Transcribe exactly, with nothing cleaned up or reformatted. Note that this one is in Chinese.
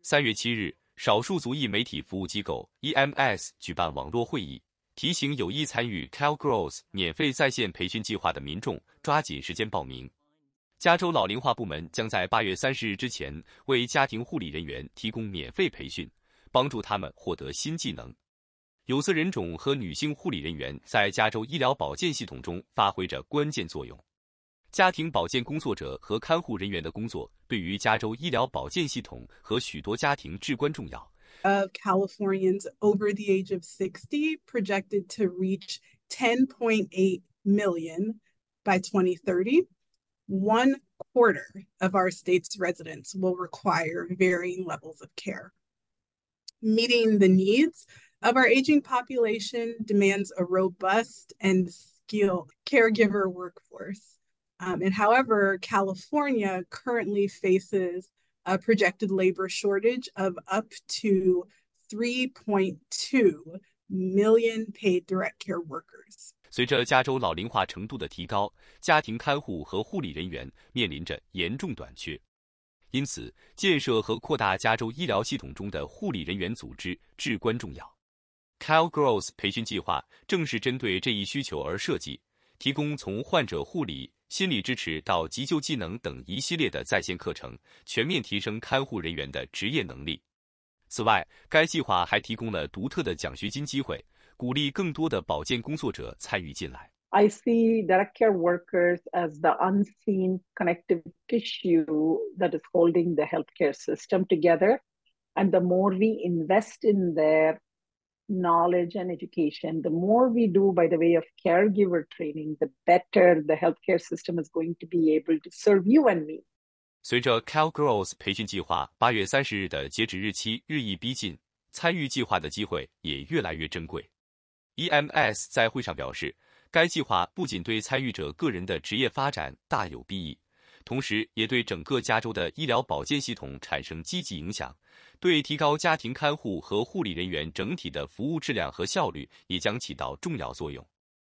三月七日，少数族裔媒体服务机构 E M S 举办网络会议，提醒有意参与 CalGirls 免费在线培训计划的民众抓紧时间报名。加州老龄化部门将在八月三十日之前为家庭护理人员提供免费培训，帮助他们获得新技能。有色人种和女性护理人员在加州医疗保健系统中发挥着关键作用。家庭保健工作者和看护人员的工作对于加州医疗保健系统和许多家庭至关重要。 Of Californians over the age of sixty projected to reach ten point eight million by twenty thirty. One quarter of our state's residents will require varying levels of care. Meeting the needs of our aging population demands a robust and skilled caregiver workforce. Um, and however, California currently faces a projected labor shortage of up to three point two million paid direct care workers. 随着加州老龄化程度的提高，家庭看护和护理人员面临着严重短缺。因此，建设和扩大加州医疗系统中的护理人员组织至关重要。CalGirls 培训计划正是针对这一需求而设计，提供从患者护理、心理支持到急救技能等一系列的在线课程，全面提升看护人员的职业能力。此外，该计划还提供了独特的奖学金机会，鼓励更多的保健工作者参与进来。 I see direct care workers as the unseen connective tissue that is holding the healthcare system together. And the more we invest in their knowledge and education, the more we do by the way of caregiver training, the better the healthcare system is going to be able to serve you and me. 随着 CalGirls 培训计划八月三十日的截止日期日益逼近，参与计划的机会也越来越珍贵。E M S 在会上表示，该计划不仅对参与者个人的职业发展大有裨益，同时也对整个加州的医疗保健系统产生积极影响，对提高家庭看护和护理人员整体的服务质量和效率也将起到重要作用。